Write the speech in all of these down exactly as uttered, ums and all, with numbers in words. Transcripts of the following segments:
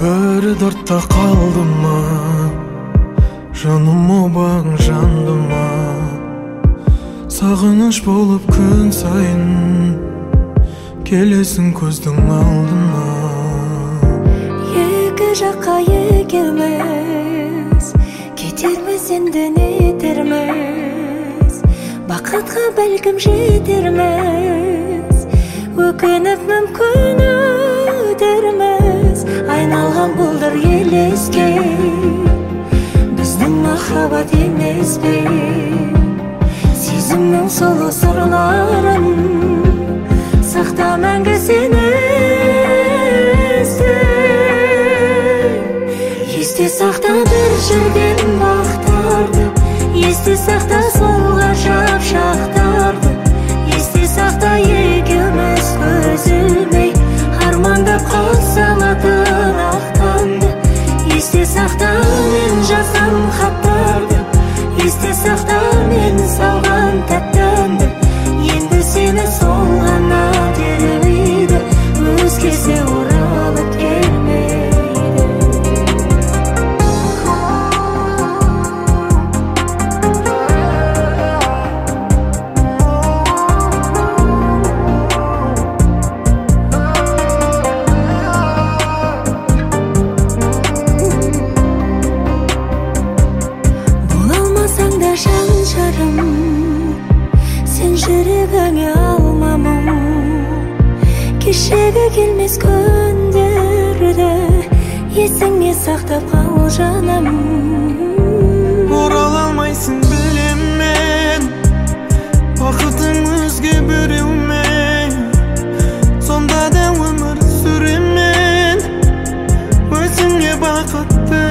Бәрі дартта қалды ма, жаным обағың жанды ма? Сағыныш болып күн сайын келесің көздің алдыма. Екі жаққа екеуміз кетерміз, енді нетерміз, бақытқа бәлкім жетерміз, өкініп мүмкін өтерміз. Айналған бұлдыр елеске, біздің махаббат емес пе? Сезімнің сұлу сырларын сақта мәңгі сен есте. Есте сақта бір жүрген бақтарды, есте сақта сол ғажап шақтарды, есте сақта екеуміз көз ілмей армандап қалсалатын ақтанды. Есте сақта мен жазған хаттарды, есте сақта мен салған тәтті әнді. Енді сені сол ғана тербейді, өзгесі оралып келмейді. Сен жүрегіңе алма мұң, кешегі келмес күндерді есіңе сақтап қал жаным. Орала алмайсың білем мен, бақытың өзге біреумен, сонда да өмір сүремін өзіңе бақыт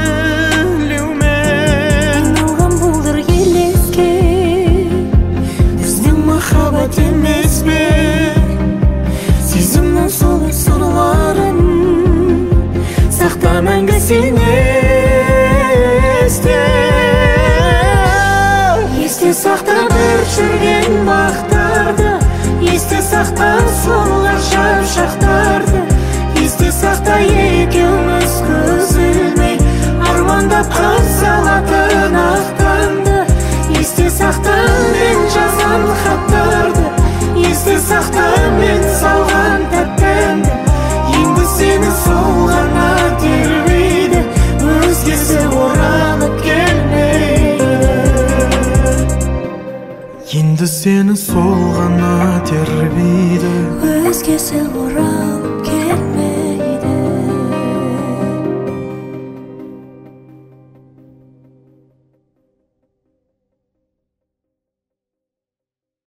тілеумен. Айналған бұлдыр елеске, біздің махаббат емес пе? Сезімнің сұлу сырларын сақта мәңгі сен есте. Есте сақта бір жүрген бақтарды, есте сақта сол ғажап шақтарды, есте сақта екеуміз көз ілмей армандап қалсалатын ақтанды. Есте сақта мен жазған хаттарды, есте сақта мен салған тәтті әнді. Енді сені сол ғана тербейді, өзгесі оралып келмейді. Енді сені сол ғана тербейді, өзгесі оралып